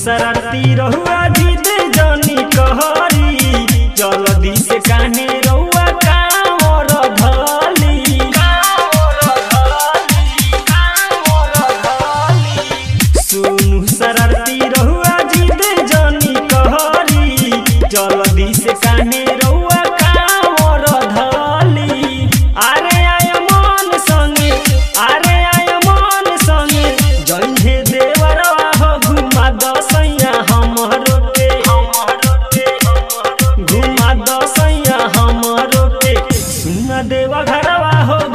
शरारती रहुआ जिद जानी कहरी जल्दी से काने रहुआ कांवर धली सुनु शरारती रहुआ जिद जानी कहरी जल्दी से काने रहुआ कांवर धली अरे आय मन संगे अरे आय मन संगे जइहे देवरवा हो घुमा दसैया हमरो के घुमा दसैया हमरो के सुन देवा घरवा हो